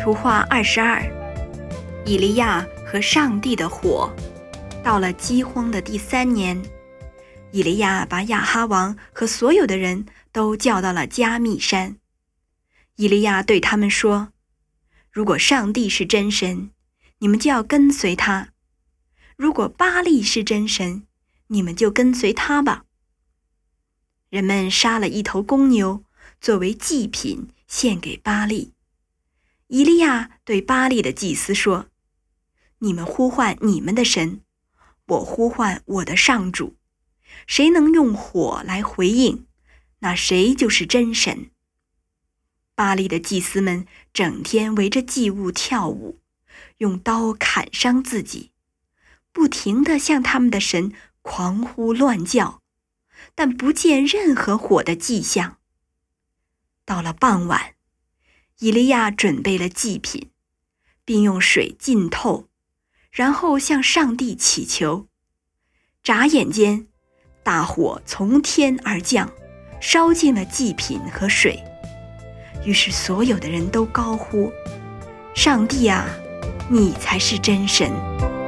图画22，以利亚和上帝的火。到了饥荒的第3年，以利亚把亚哈王和所有的人都叫到了加密山。以利亚对他们说：如果上帝是真神，你们就要跟随他；如果巴力是真神，你们就跟随他吧。人们杀了一头公牛作为祭品献给巴力。以利亚对巴力的祭司说：你们呼唤你们的神，我呼唤我的上主，谁能用火来回应，那谁就是真神。巴力的祭司们整天围着祭物跳舞，用刀砍伤自己，不停地向他们的神狂呼乱叫，但不见任何火的迹象。到了傍晚，以利亚准备了祭品，并用水浸透，然后向上帝祈求。眨眼间，大火从天而降，烧尽了祭品和水。于是所有的人都高呼：上帝啊，你才是真神。